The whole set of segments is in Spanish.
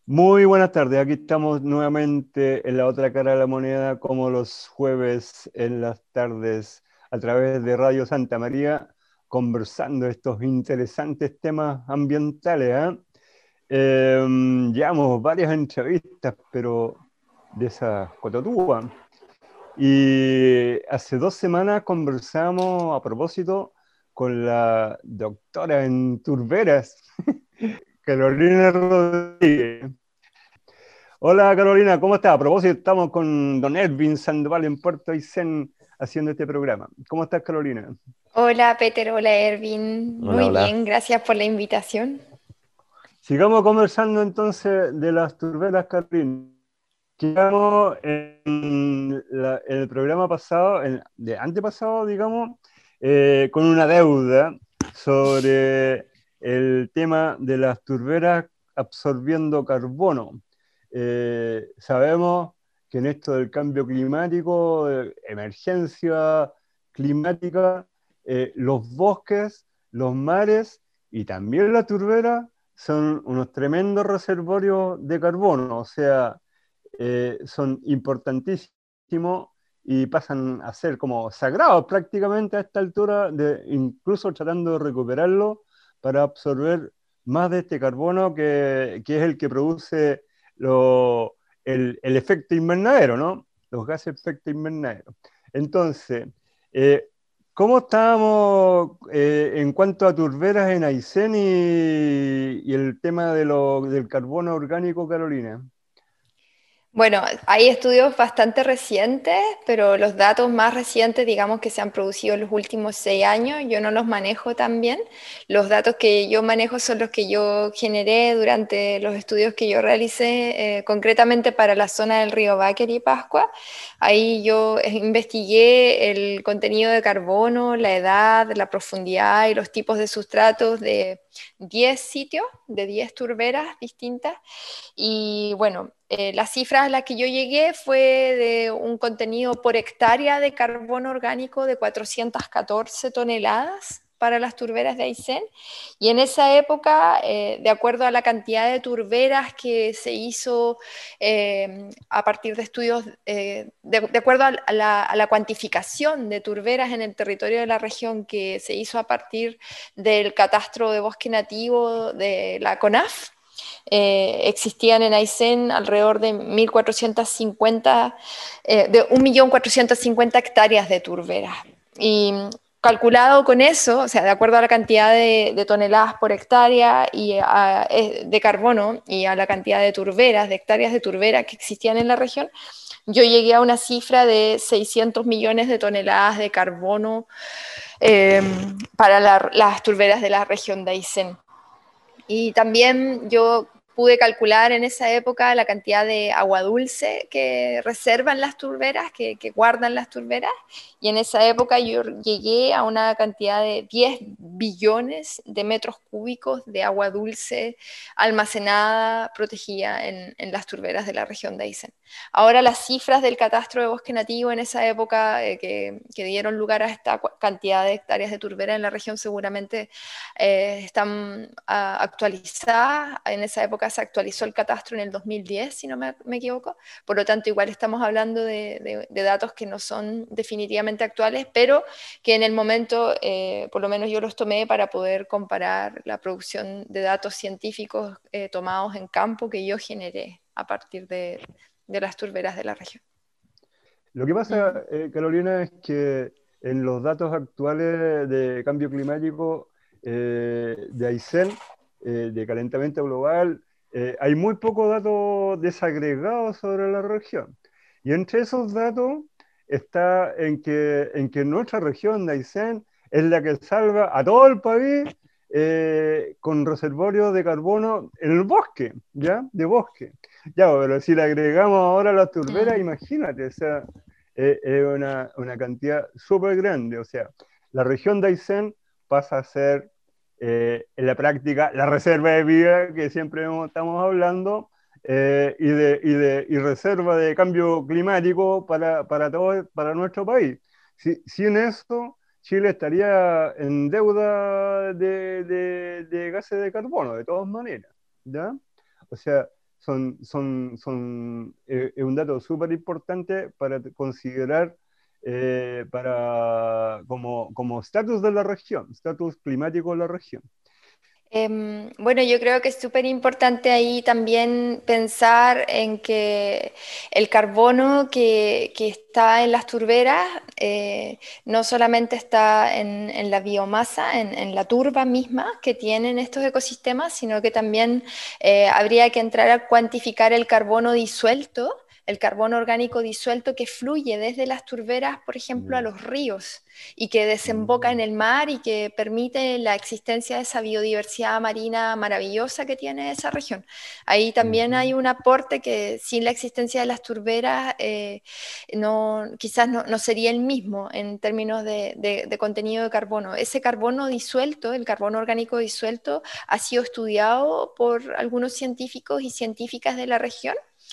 Muy buenas tardes, aquí estamos nuevamente en la otra cara de la moneda, como los jueves en las tardes, a través de Radio Santa María, conversando estos interesantes temas ambientales. Llevamos varias entrevistas, pero de esas cototúas. Y hace 2 semanas conversamos a propósito con la doctora en turberas, Carolina Rodríguez. Hola Carolina, ¿cómo estás? A propósito, estamos con don Ervin Sandoval en Puerto Aysén haciendo este programa. ¿Cómo estás, Carolina? Hola Peter, hola Ervin, Hola, muy hola. bien, gracias por la invitación. Sigamos conversando entonces de las turberas, Carolina. Quedamos en el programa pasado, de antepasado, digamos, con una deuda sobre el tema de las turberas absorbiendo carbono. Sabemos que en esto del cambio climático, emergencia climática, los bosques, los mares y también la turbera son unos tremendos reservorios de carbono, o sea, son importantísimos y pasan a ser como sagrados prácticamente a esta altura, incluso tratando de recuperarlo para absorber más de este carbono que es el que produce el efecto invernadero, ¿no? Los gases de efecto invernadero. Entonces, eh, ¿cómo estábamos en cuanto a turberas en Aysén y el tema del carbono orgánico, Carolina? Bueno, hay estudios bastante recientes, pero los datos más recientes, digamos que se han producido en los últimos 6 años, yo no los manejo tan bien. Los datos que yo manejo son los que yo generé durante los estudios que yo realicé, concretamente para la zona del río Báquer y Pascua. Ahí yo investigué el contenido de carbono, la edad, la profundidad y los tipos de sustratos de 10 sitios, de 10 turberas distintas. Y bueno, las cifras a las que yo llegué fue de un contenido por hectárea de carbono orgánico de 414 toneladas para las turberas de Aysén. Y en esa época, de acuerdo a la cantidad de turberas que se hizo a partir de estudios, de acuerdo a la cuantificación de turberas en el territorio de la región que se hizo a partir del catastro de bosque nativo de la CONAF, existían en Aysén alrededor de 1.450, de 1.450.000 hectáreas de turberas. Y calculado con eso, o sea, de acuerdo a la cantidad de toneladas por hectárea de carbono y a la cantidad de turberas, de hectáreas de turbera que existían en la región, yo llegué a una cifra de 600 millones de toneladas de carbono eh, para las turberas de la región de Aysén. Y también yo pude calcular en esa época la cantidad de agua dulce que reservan las turberas, que guardan las turberas. Y en esa época yo llegué a una cantidad de 10 billones de metros cúbicos de agua dulce almacenada, protegida en las turberas de la región de Aysén. Ahora las cifras del catastro de bosque nativo en esa época que dieron lugar a esta cantidad de hectáreas de turbera en la región seguramente están actualizadas. En esa época se actualizó el catastro en el 2010, si no me equivoco. Por lo tanto, igual estamos hablando de datos que no son definitivamente actuales, pero que en el momento, por lo menos yo los tomé para poder comparar la producción de datos científicos tomados en campo que yo generé a partir de las turberas de la región. Lo que Mm. pasa, Carolina, es que en los datos actuales de cambio climático de Aysén, de calentamiento global, hay muy pocos datos desagregados sobre la región. Y entre esos datos está en que nuestra región de Aysén es la que salva a todo el país con reservorios de carbono en el bosque, ¿ya? De bosque. Ya, pero si le agregamos ahora las turberas, Mm. imagínate, o sea, es una cantidad súper grande. O sea, la región de Aysén pasa a ser en la práctica la reserva de vida que siempre estamos hablando y reserva de cambio climático para nuestro país. Sin eso, Chile estaría en deuda de gases de carbono, de todas maneras, ¿ya? O sea, es un dato súper importante para considerar como estatus de la región, estatus climático de la región. Bueno, yo creo que es súper importante ahí también pensar en que el carbono que está en las turberas no solamente está en la biomasa, en la turba misma que tienen estos ecosistemas, sino que también habría que entrar a cuantificar el carbono disuelto, el carbono orgánico disuelto que fluye desde las turberas, por ejemplo, a Mm, los ríos y que desemboca en mm, el mar y que permite la existencia de esa biodiversidad marina maravillosa que tiene esa región. Ahí también hay ujú, un aporte que sin la existencia de las turberas quizás no sería el mismo en términos de contenido de carbono. Ese carbono disuelto, el carbono orgánico disuelto, ha sido estudiado por algunos científicos y científicas de la región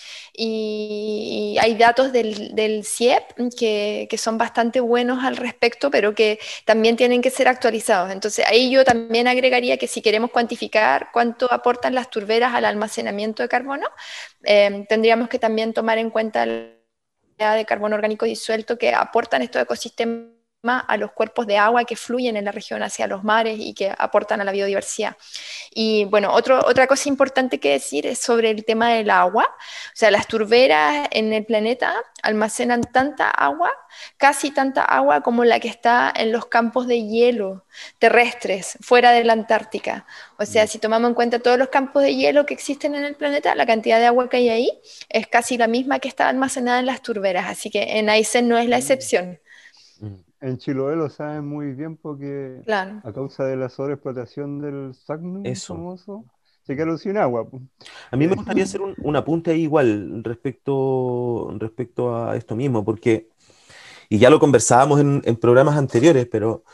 y hay datos del CIEP que son bastante buenos al respecto, pero que también tienen que ser actualizados. Entonces ahí yo también agregaría que si queremos cuantificar cuánto aportan las turberas al almacenamiento de carbono, tendríamos que también tomar en cuenta la de carbono orgánico disuelto que aportan estos ecosistemas a los cuerpos de agua que fluyen en la región hacia los mares y que aportan a la biodiversidad. Y bueno, otra cosa importante que decir es sobre el tema del agua. O sea, las turberas en el planeta almacenan tanta agua, casi tanta agua como la que está en los campos de hielo terrestres fuera de la Antártica. O sea, mm, si tomamos en cuenta todos los campos de hielo que existen en el planeta, la cantidad de agua que hay ahí es casi la misma que está almacenada en las turberas. Así que en Aysén no es la mm. excepción. Mm. En Chiloé lo saben muy bien porque Claro. a causa de la sobreexplotación del Sagnum Eso. famoso, se quedaron sin agua, po. A mí me Eh, gustaría hacer un apunte ahí igual respecto a esto mismo, porque, y ya lo conversábamos en programas anteriores, pero,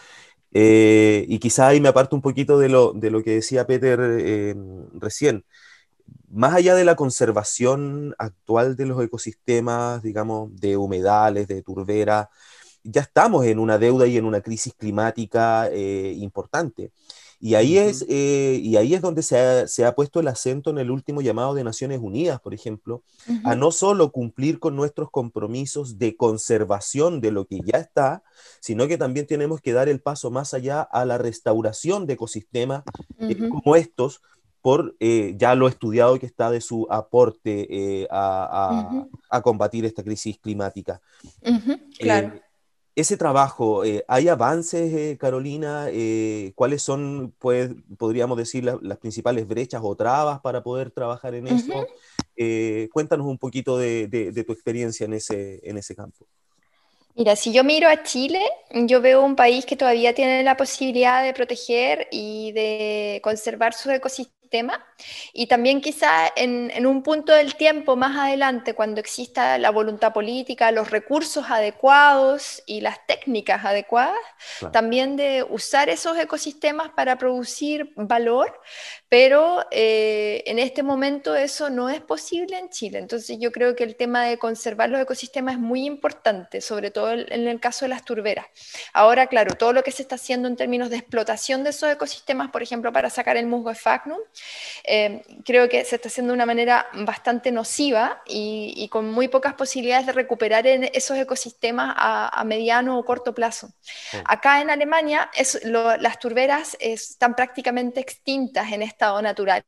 y quizá ahí me aparto un poquito de lo que decía Peter recién. Más allá de la conservación actual de los ecosistemas, digamos, de humedales, de turberas, ya estamos en una deuda y en una crisis climática importante. Ujú, Y ahí es donde se ha puesto el acento en el último llamado de Naciones Unidas, por ejemplo, a Ujú, no solo cumplir con nuestros compromisos de conservación de lo que ya está, sino que también tenemos que dar el paso más allá a la restauración de ecosistemas ujú, como estos, por ya lo estudiado que está de su aporte ujú, a combatir esta crisis climática. ujú, claro. Eh, ese trabajo, ¿hay avances, Carolina? ¿Cuáles son, pues, podríamos decir, las principales brechas o trabas para poder trabajar en Ujú. eso? Cuéntanos un poquito de tu experiencia en ese campo. Mira, si yo miro a Chile, yo veo un país que todavía tiene la posibilidad de proteger y de conservar sus ecosistemas y también quizá en un punto del tiempo más adelante, cuando exista la voluntad política, los recursos adecuados y las técnicas adecuadas, Claro. también de usar esos ecosistemas para producir valor, pero en este momento eso no es posible en Chile. Entonces yo creo que el tema de conservar los ecosistemas es muy importante, sobre todo en el caso de las turberas. Ahora, claro, todo lo que se está haciendo en términos de explotación de esos ecosistemas, por ejemplo, para sacar el musgo sphagnum, creo que se está haciendo de una manera bastante nociva y con muy pocas posibilidades de recuperar en esos ecosistemas a mediano o corto plazo. Oh. Acá en Alemania las turberas están prácticamente extintas en estado natural.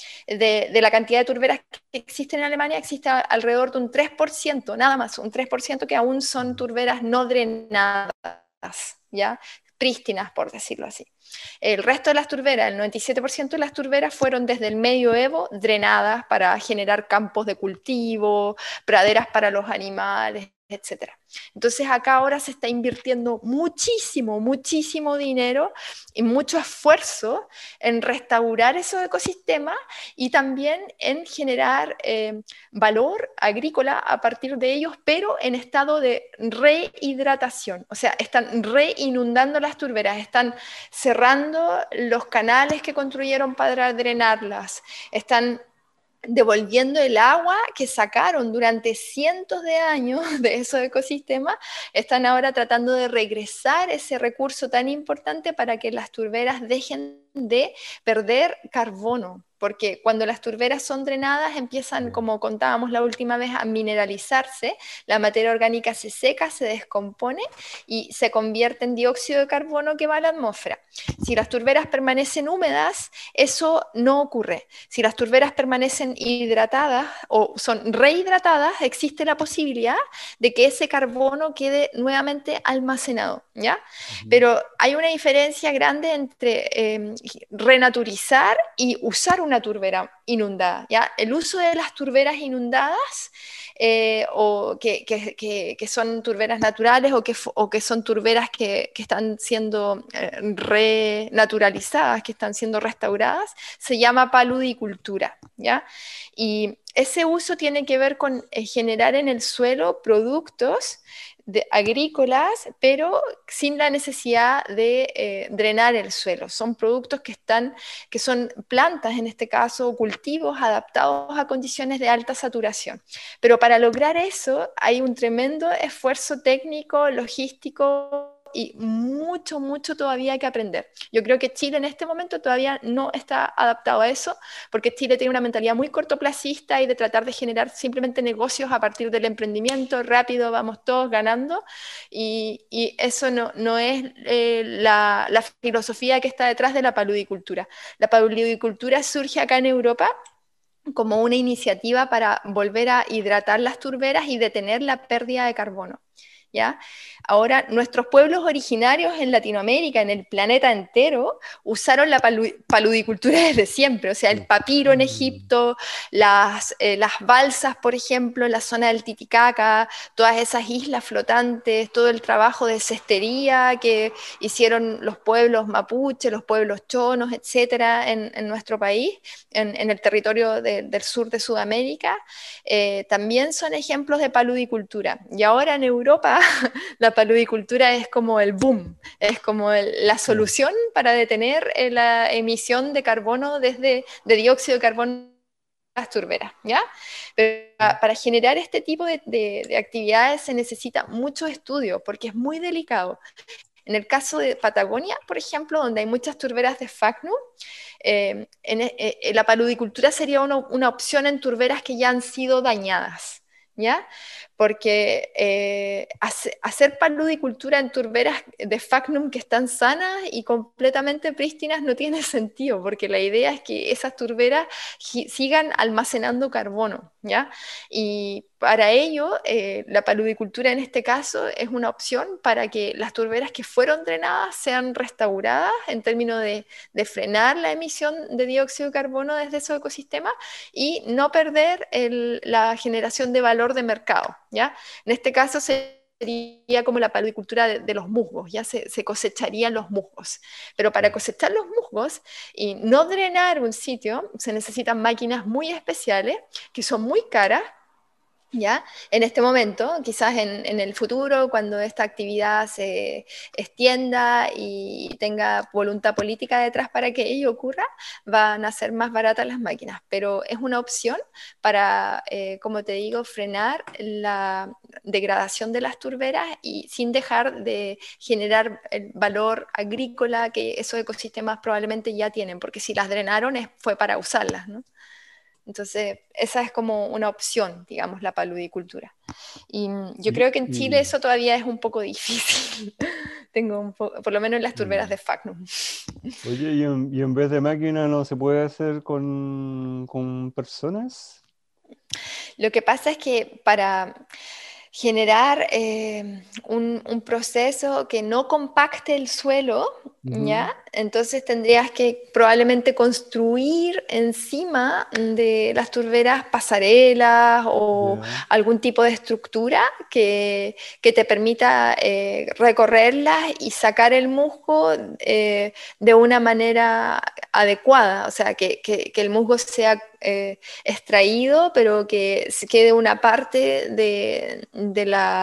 De la cantidad de turberas que existen en Alemania existe alrededor de un 3%, nada más, un 3% que aún son turberas no drenadas, ¿ya? Prístinas, por decirlo así. El resto de las turberas, el 97% de las turberas fueron desde el medioevo drenadas para generar campos de cultivo, praderas para los animales, etcétera. Entonces acá ahora se está invirtiendo muchísimo, muchísimo dinero y mucho esfuerzo en restaurar esos ecosistemas y también en generar valor agrícola a partir de ellos, pero en estado de rehidratación. O sea, están reinundando las turberas, están cerrando los canales que construyeron para drenarlas, están devolviendo el agua que sacaron durante cientos de años de esos ecosistemas, están ahora tratando de regresar ese recurso tan importante para que las turberas dejen de perder carbono, porque cuando las turberas son drenadas empiezan, como contábamos la última vez, a mineralizarse, la materia orgánica se seca, se descompone y se convierte en dióxido de carbono que va a la atmósfera. Si las turberas permanecen húmedas, eso no ocurre. Si las turberas permanecen hidratadas o son rehidratadas, existe la posibilidad de que ese carbono quede nuevamente almacenado, ¿ya? Pero hay una diferencia grande entre renaturizar y usar una turbera inundada, ¿ya? El uso de las turberas inundadas o que son turberas naturales o que son turberas que están siendo renaturalizadas, que están siendo restauradas, se llama paludicultura, ¿ya? Y ese uso tiene que ver con generar en el suelo productos agrícolas, pero sin la necesidad de drenar el suelo. Son productos que son plantas, en este caso, cultivos adaptados a condiciones de alta saturación. Pero para lograr eso hay un tremendo esfuerzo técnico, logístico, y mucho, mucho todavía que aprender. Yo creo que Chile en este momento todavía no está adaptado a eso, porque Chile tiene una mentalidad muy cortoplacista y de tratar de generar simplemente negocios a partir del emprendimiento, rápido, vamos todos ganando, y eso no es la filosofía que está detrás de la paludicultura. La paludicultura surge acá en Europa como una iniciativa para volver a hidratar las turberas y detener la pérdida de carbono, ¿ya? Ahora, nuestros pueblos originarios en Latinoamérica, en el planeta entero, usaron la paludicultura desde siempre. O sea, el papiro en Egipto, las balsas, por ejemplo, en la zona del Titicaca, todas esas islas flotantes, todo el trabajo de cestería que hicieron los pueblos mapuche, los pueblos chonos, etcétera, en nuestro país, en el territorio del sur de Sudamérica, también son ejemplos de paludicultura. Y ahora en Europa la paludicultura es como el boom, es como la solución para detener la emisión de carbono de dióxido de carbono de las turberas, ¿ya? Pero para generar este tipo de actividades se necesita mucho estudio porque es muy delicado. En el caso de Patagonia, por ejemplo, donde hay muchas turberas de Facnum, la paludicultura sería una opción en turberas que ya han sido dañadas, ¿ya? Porque hacer paludicultura en turberas de Facnum que están sanas y completamente prístinas no tiene sentido, porque la idea es que esas turberas sigan almacenando carbono, ¿ya? Y para ello, la paludicultura en este caso es una opción para que las turberas que fueron drenadas sean restauradas en términos de frenar la emisión de dióxido de carbono desde esos ecosistemas y no perder la generación de valor de mercado, ¿ya? En este caso sería como la paludicultura de los musgos, ya se cosecharían los musgos. Pero para cosechar los musgos y no drenar un sitio, se necesitan máquinas muy especiales que son muy caras, ¿ya? En este momento, quizás en el futuro, cuando esta actividad se extienda y tenga voluntad política detrás para que ello ocurra, van a ser más baratas las máquinas, pero es una opción para, como te digo, frenar la degradación de las turberas y sin dejar de generar el valor agrícola que esos ecosistemas probablemente ya tienen, porque si las drenaron fue para usarlas, ¿no? Entonces, esa es como una opción, digamos, la paludicultura. Y yo creo que en Chile eso todavía es un poco difícil. Por lo menos en las turberas de Facnum. Oye, ¿y en vez de máquina no se puede hacer con personas? Lo que pasa es que para generar un proceso que no compacte el suelo, ¿ya? Entonces tendrías que probablemente construir encima de las turberas pasarelas o algún tipo de estructura que te permita recorrerlas y sacar el musgo de una manera adecuada, o sea, que el musgo sea extraído, pero que se quede una parte de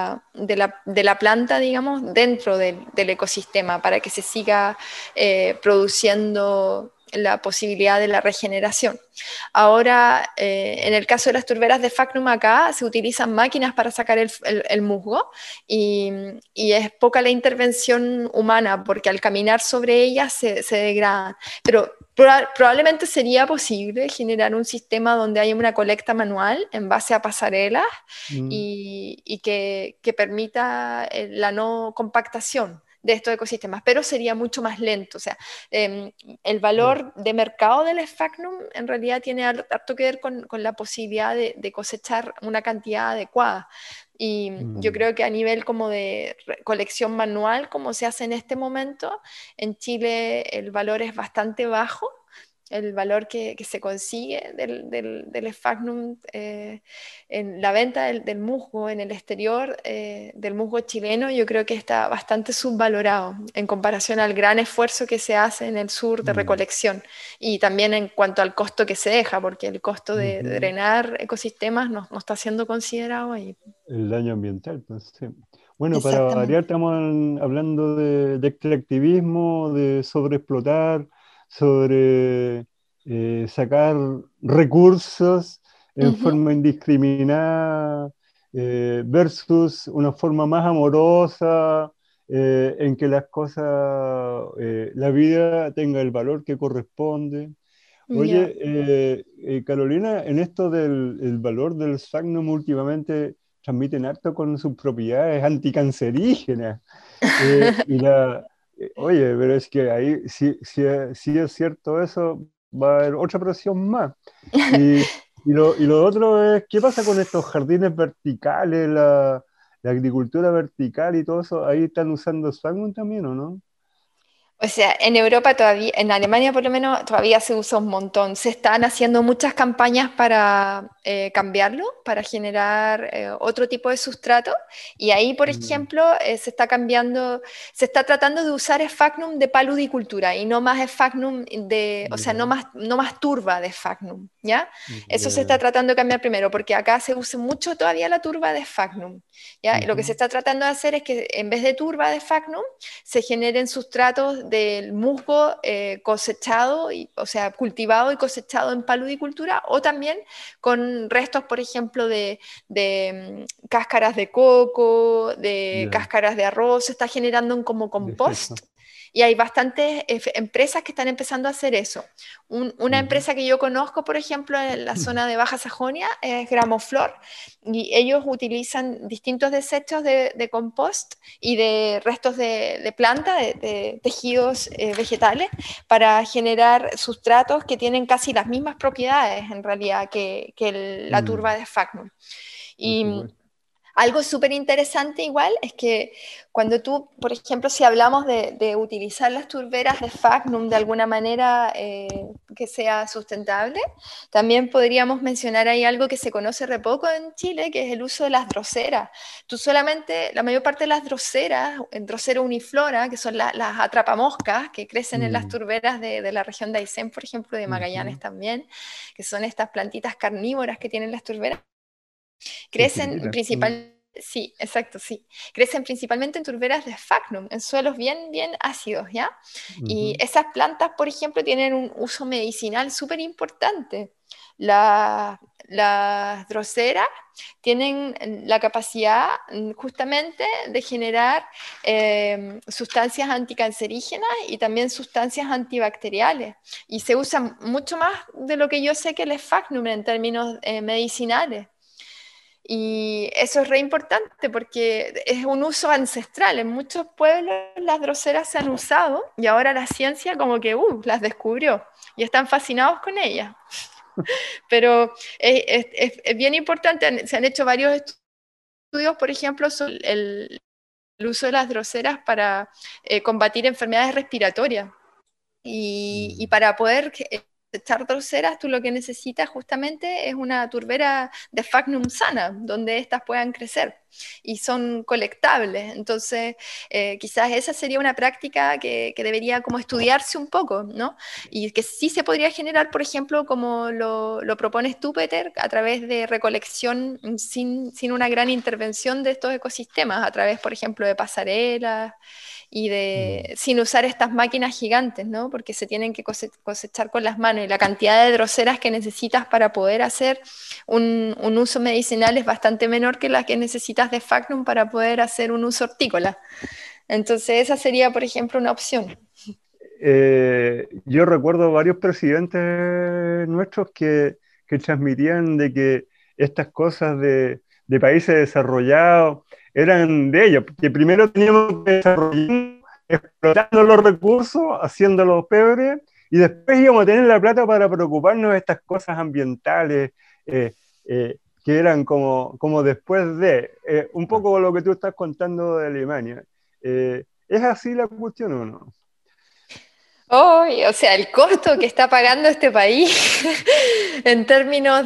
la planta, digamos, dentro del ecosistema para que se siga produciendo la posibilidad de la regeneración. Ahora, en el caso de las turberas de Sphagnum acá, se utilizan máquinas para sacar el musgo y es poca la intervención humana, porque al caminar sobre ellas se degradan. Pero probablemente sería posible generar un sistema donde haya una colecta manual en base a pasarelas Mm, y que permita la no compactación de estos ecosistemas, pero sería mucho más lento. O sea, el claro. valor de mercado del Sphagnum en realidad tiene harto que ver con la posibilidad de cosechar una cantidad adecuada. Y yo Mm, creo que a nivel como de colección manual, como se hace en este momento, en Chile el valor es bastante bajo, el valor que se consigue del Sphagnum en la venta del musgo en el exterior, del musgo chileno, yo creo que está bastante subvalorado en comparación al gran esfuerzo que se hace en el sur de mm, recolección y también en cuanto al costo que se deja, porque el costo de ujú. drenar ecosistemas no está siendo considerado ahí. El daño ambiental, pues sí. Bueno, para variar, Exactamente. estamos hablando de extractivismo, de sobreexplotar, sobre sacar recursos en Ujú. forma indiscriminada, versus una forma más amorosa, en que las cosas, la vida tenga el valor que corresponde. Ya. Oye, Carolina, en esto del el valor del Sphagnum últimamente transmiten harto con sus propiedades anticancerígenas. Oye, pero es que ahí si es cierto eso, va a haber otra presión más. Y, y lo otro es, ¿qué pasa con estos jardines verticales, la agricultura vertical y todo eso? Ahí están usando Sphagnum también, ¿o no? O sea, en Europa todavía, en Alemania por lo menos, todavía se usa un montón. Se están haciendo muchas campañas para cambiarlo, para generar otro tipo de sustrato. Y ahí, por Mm, ejemplo, se está cambiando, se está tratando de usar Sphagnum de paludicultura y no más Sphagnum de, o sea, ya, no más turba de Sphagnum, ¿ya? Eso se está ya, tratando de cambiar primero, porque acá se usa mucho todavía la turba de Sphagnum, ¿ya? Y lo que se ujú, está tratando de hacer es que en vez de turba de Sphagnum, se generen sustratos del musgo cosechado, o sea, cultivado y cosechado en paludicultura, o también con restos, por ejemplo, de cáscaras de coco, de ya. cáscaras de arroz, se está generando como compost. Desecho. Y hay bastantes empresas que están empezando a hacer eso. Una Ujú. empresa que yo conozco, por ejemplo, en la zona de Baja Sajonia, es Gramoflor, y ellos utilizan distintos desechos de compost y de restos de planta, de tejidos vegetales, para generar sustratos que tienen casi las mismas propiedades en realidad que la turba Mm, de Sphagnum. por Y supuesto. algo súper interesante igual es que cuando tú, por ejemplo, si hablamos de utilizar las turberas de Sphagnum de alguna manera que sea sustentable, también podríamos mencionar ahí algo que se conoce re poco en Chile, que es el uso de las droseras. Tú solamente, la mayor parte de las droseras, en Drosera uniflora, que son las atrapamoscas que crecen en las Mm, turberas de la región de Aysén, por ejemplo, de Magallanes ujú. también, que son estas plantitas carnívoras que tienen las turberas. Son Crecen chiquititas. Mm, sí, exacto, sí. Crecen principalmente en turberas de Sphagnum, en suelos bien ácidos, ¿ya? Y ujú. esas plantas, por ejemplo, tienen un uso medicinal súper importante. Las droseras tienen la capacidad justamente de generar sustancias anticancerígenas y también sustancias antibacteriales. Y se usan mucho más de lo que yo sé que el Sphagnum en términos medicinales. Y eso es re importante porque es un uso ancestral. En muchos pueblos las droseras se han usado y ahora la ciencia como que las descubrió y están fascinados con ellas. Pero es bien importante, se han hecho varios estudios, por ejemplo, sobre el uso de las droseras para combatir enfermedades respiratorias. Y Mm, para poder echar torceras, tú lo que necesitas justamente es una turbera de Sphagnum sana, donde éstas puedan crecer. y son colectables. Entonces, quizás esa sería una práctica que debería como estudiarse un poco, ¿no? Y que sí se podría generar, por ejemplo, como lo propones tú, Peter, a través de recolección sin una gran intervención de estos ecosistemas, a través, por ejemplo, de pasarelas y sin usar estas máquinas gigantes, ¿no? Porque se tienen que cosechar con las manos y la cantidad de droseras que necesitas para poder hacer un uso medicinal es bastante menor que la que necesitas de Fagnum para poder hacer un uso hortícola. Entonces esa sería, por ejemplo, una opción. Yo recuerdo varios presidentes nuestros que transmitían de que estas cosas de países desarrollados eran de ellos, que primero teníamos que desarrollar explotando los recursos, haciéndolos peores, y después íbamos a tener la plata para preocuparnos de estas cosas ambientales, que eran como después un poco lo que tú estás contando de Alemania. ¿Es así la cuestión o no? Oh, o sea, el costo que está pagando este país en términos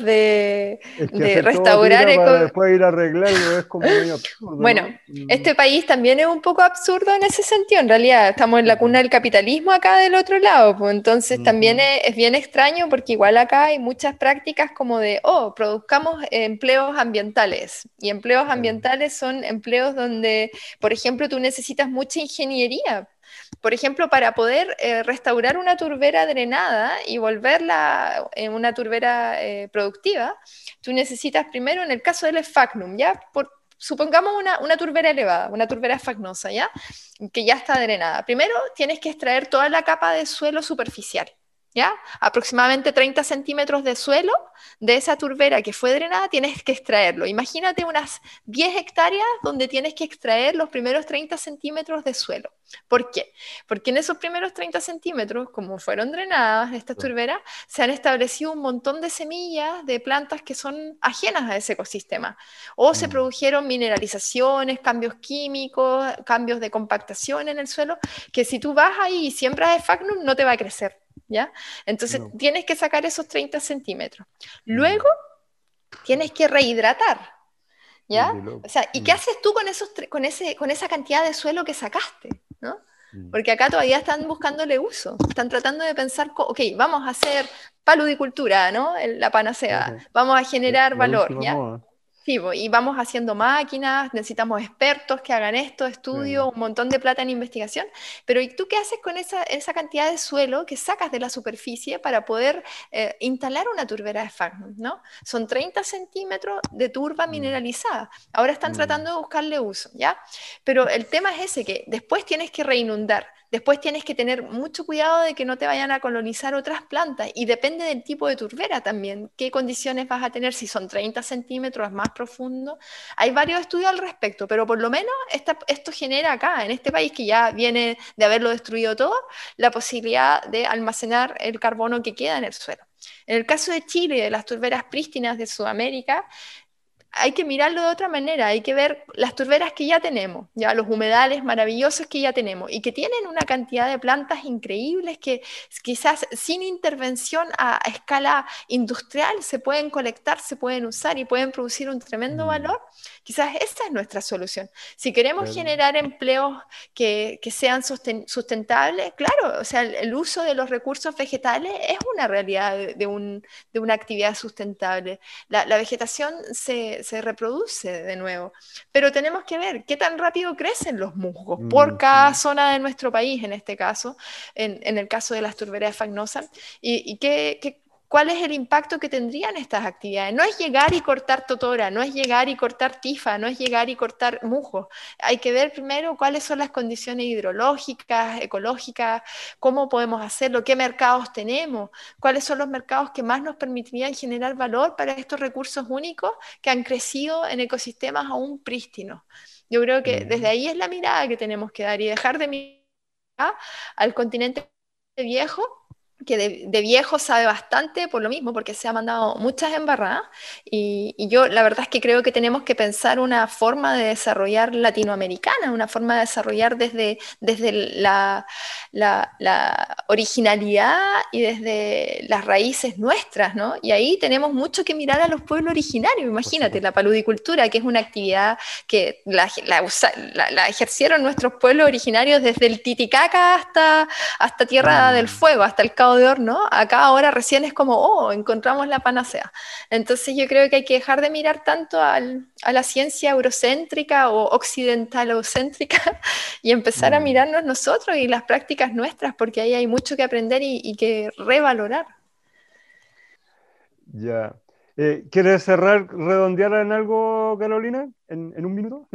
Es que de hacer todo restaurar tira para después ir a arreglarlo es como medio absurdo, Bueno, ¿no? este país también es un poco absurdo en ese sentido. En realidad, estamos en la cuna del capitalismo acá del otro lado, pues entonces también es bien extraño porque igual acá hay muchas prácticas como de, produzcamos empleos ambientales. Y empleos ambientales son empleos donde, por ejemplo, tú necesitas mucha ingeniería. Por ejemplo, para poder restaurar una turbera drenada y volverla en una turbera productiva, tú necesitas primero, en el caso del Fagnum, ¿ya? Supongamos una turbera elevada, una turbera fagnosa, ¿ya? Que ya está drenada. Primero tienes que extraer toda la capa de suelo superficial, ¿ya? Aproximadamente 30 centímetros de suelo de esa turbera que fue drenada, tienes que extraerlo. Imagínate unas 10 hectáreas donde tienes que extraer los primeros 30 centímetros de suelo. ¿Por qué? Porque en esos primeros 30 centímetros, como fueron drenadas estas turberas, se han establecido un montón de semillas de plantas que son ajenas a ese ecosistema. O se produjeron mineralizaciones, cambios químicos, cambios de compactación en el suelo, que si tú vas ahí y siembras de Fagnum no te va a crecer, ¿ya? Entonces tienes que sacar esos 30 centímetros. Luego tienes que rehidratar, ¿ya? O sea, ¿y qué haces tú con esa cantidad de suelo que sacaste, ¿no? Porque acá todavía están buscándole uso, están tratando de pensar, ok, vamos a hacer paludicultura, ¿no? La panacea, vamos a generar La valor, última ¿ya? moda. Sí, y vamos haciendo máquinas, necesitamos expertos que hagan esto, estudios, un montón de plata en investigación, pero ¿y tú qué haces con esa cantidad de suelo que sacas de la superficie para poder instalar una turbera de Fagnum, ¿no? Son 30 centímetros de turba mineralizada. Ahora están tratando de buscarle uso, ¿ya? Pero el tema es ese, que después tienes que reinundar. Después tienes que tener mucho cuidado de que no te vayan a colonizar otras plantas y depende del tipo de turbera también, qué condiciones vas a tener, si son 30 centímetros, es más profundo. Hay varios estudios al respecto, pero por lo menos esto genera acá, en este país que ya viene de haberlo destruido todo, la posibilidad de almacenar el carbono que queda en el suelo. En el caso de Chile y de las turberas prístinas de Sudamérica, hay que mirarlo de otra manera, hay que ver las turberas que ya tenemos, ya los humedales maravillosos que ya tenemos y que tienen una cantidad de plantas increíbles que quizás sin intervención a escala industrial se pueden colectar, se pueden usar y pueden producir un tremendo valor. Quizás esa es nuestra solución. Si queremos generar empleos que sean sustentables, claro, o sea, el uso de los recursos vegetales es una realidad de una actividad sustentable. La vegetación se reproduce de nuevo, pero tenemos que ver qué tan rápido crecen los musgos por cada zona de nuestro país, en este caso, en el caso de las turberas de Fagnosa, y cuál es el impacto que tendrían estas actividades. No es llegar y cortar totora, no es llegar y cortar tifa, no es llegar y cortar musgo. Hay que ver primero cuáles son las condiciones hidrológicas, ecológicas, cómo podemos hacerlo, qué mercados tenemos, cuáles son los mercados que más nos permitirían generar valor para estos recursos únicos que han crecido en ecosistemas aún prístinos. Yo creo que desde ahí es la mirada que tenemos que dar y dejar de mirar al continente viejo que de viejo sabe bastante por lo mismo, porque se ha mandado muchas embarradas, y yo la verdad es que creo que tenemos que pensar una forma de desarrollar latinoamericana, una forma de desarrollar desde la originalidad y desde las raíces nuestras, ¿no? Y ahí tenemos mucho que mirar a los pueblos originarios, imagínate, la paludicultura, que es una actividad que la ejercieron nuestros pueblos originarios desde el Titicaca hasta Tierra del Fuego, hasta el Cabo de Horno. Acá ahora recién es como, oh, encontramos la panacea. Entonces yo creo que hay que dejar de mirar tanto a la ciencia eurocéntrica o occidentalocéntrica y empezar a mirarnos nosotros y las prácticas nuestras, porque ahí hay mucho que aprender y que revalorar. Ya. ¿Quieres cerrar, redondear en algo, Carolina? ¿En un minuto?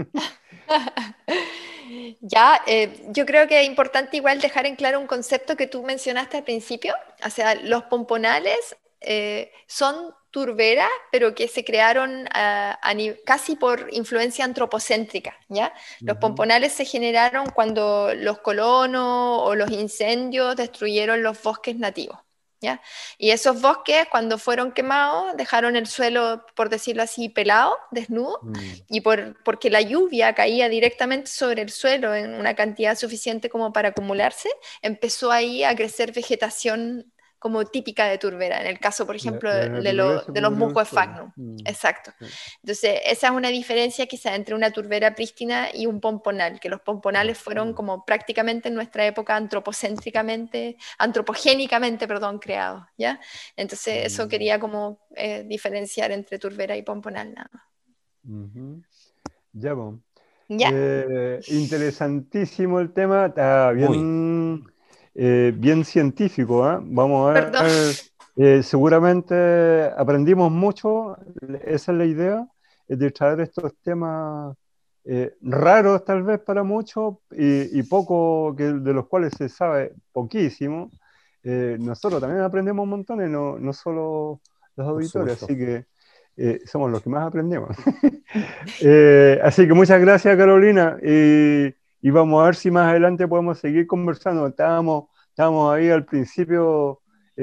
Ya, yo creo que es importante igual dejar en claro un concepto que tú mencionaste al principio, o sea, los pomponales son turberas, pero que se crearon casi por influencia antropocéntrica, ¿ya? Los pomponales se generaron cuando los colonos o los incendios destruyeron los bosques nativos, ¿ya? Y esos bosques, cuando fueron quemados, dejaron el suelo, por decirlo así, pelado, desnudo, y porque la lluvia caía directamente sobre el suelo en una cantidad suficiente como para acumularse, empezó ahí a crecer vegetación como típica de turbera, en el caso, por ejemplo, La naturaleza de los cubrió el musgos suelo. sphagnum. Exacto. Entonces, esa es una diferencia quizá entre una turbera prístina y un pomponal, que los pomponales fueron como prácticamente en nuestra época antropogénicamente, perdón, creados, ¿ya? Entonces, eso quería como diferenciar entre turbera y pomponal, nada más. Ya, pues. ¿Ya? Interesantísimo el tema, está Muy. bien científico, ¿eh? Vamos a Perdón. ver, seguramente aprendimos mucho, esa es la idea, de traer estos temas raros tal vez para muchos y poco de los cuales se sabe poquísimo. Nosotros también aprendemos un montón y no solo los Por auditores, supuesto. así que somos los que más aprendemos. Así que muchas gracias, Carolina. Y vamos a ver si más adelante podemos seguir conversando. Estábamos ahí al principio,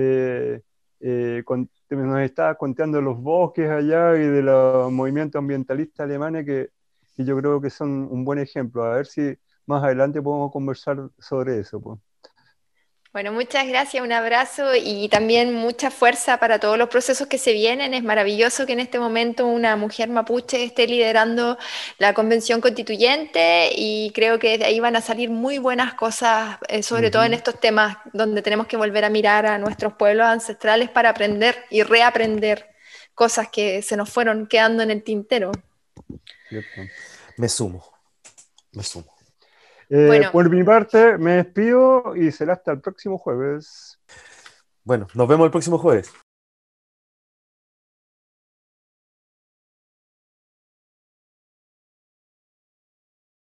nos estabas contando los bosques allá y de los movimientos ambientalistas alemanes que yo creo que son un buen ejemplo. A ver si más adelante podemos conversar sobre eso, pues. Bueno, muchas gracias, un abrazo y también mucha fuerza para todos los procesos que se vienen. Es maravilloso que en este momento una mujer mapuche esté liderando la convención constituyente y creo que de ahí van a salir muy buenas cosas, sobre todo en estos temas donde tenemos que volver a mirar a nuestros pueblos ancestrales para aprender y reaprender cosas que se nos fueron quedando en el tintero. Cierto. Me sumo. Me sumo. Bueno. Por mi parte, me despido y será hasta el próximo jueves. Bueno, nos vemos el próximo jueves.